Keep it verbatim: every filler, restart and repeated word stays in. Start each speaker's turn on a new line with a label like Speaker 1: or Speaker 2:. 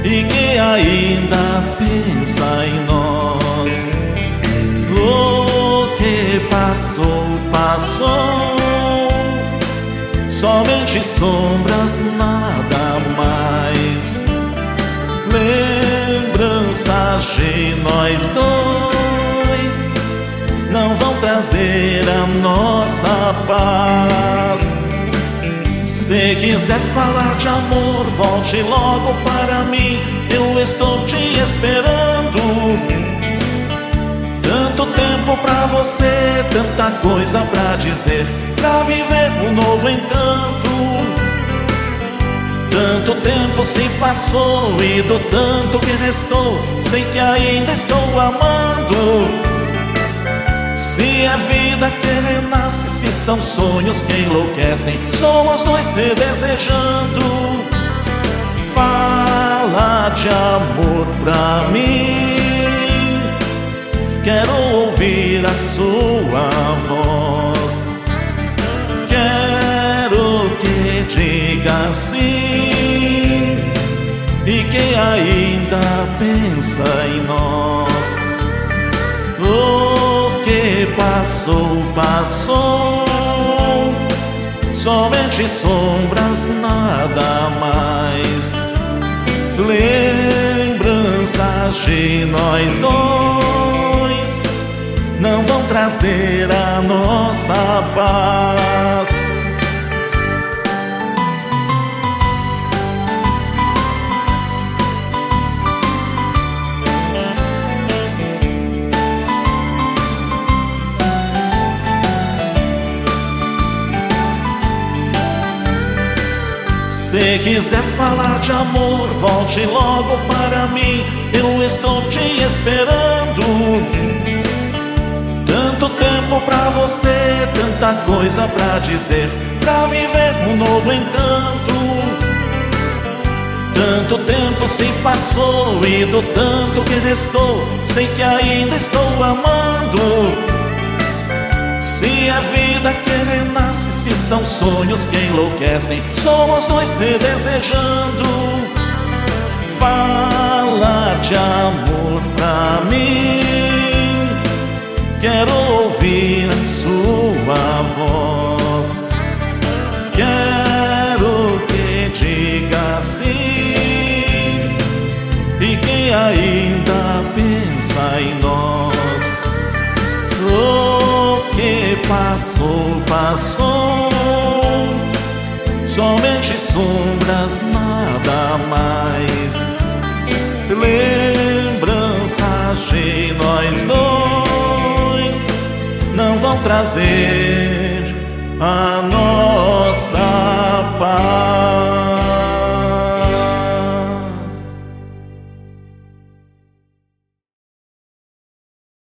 Speaker 1: e que ainda pensa em nós. O que passou, passou, somente sombras, nada mais. Lembranças de nós dois não vão trazer a nossa paz. Se quiser falar de amor, volte logo para mim, eu estou te esperando. Tanto tempo pra você, tanta coisa pra dizer, pra viver um novo encanto. Tanto tempo se passou e do tanto que restou, sei que ainda estou amando. Se é vida que renasce, se são sonhos que enlouquecem, somos dois se desejando. Fala de amor pra mim, quero ouvir a sua voz. Quero que diga sim e que ainda pensa em nós. O que passou, passou, somente sombras, nada mais. Lembranças de nós dois não vão trazer a nossa paz. Se quiser falar de amor, volte logo para mim, eu estou te esperando. Tanto tempo pra você, tanta coisa pra dizer, pra viver um novo encanto. Tanto tempo se passou e do tanto que restou, sei que ainda estou amando. Se é vida que renasce, se são sonhos que enlouquecem, somos dois se desejando. Fala de amor pra mim, quero ouvir a sua voz. Quero que diga sim e que ainda pensa em nós. O que passou, passou, somente sombras, nada mais. Lembranças de nós dois não vão trazer a nossa paz.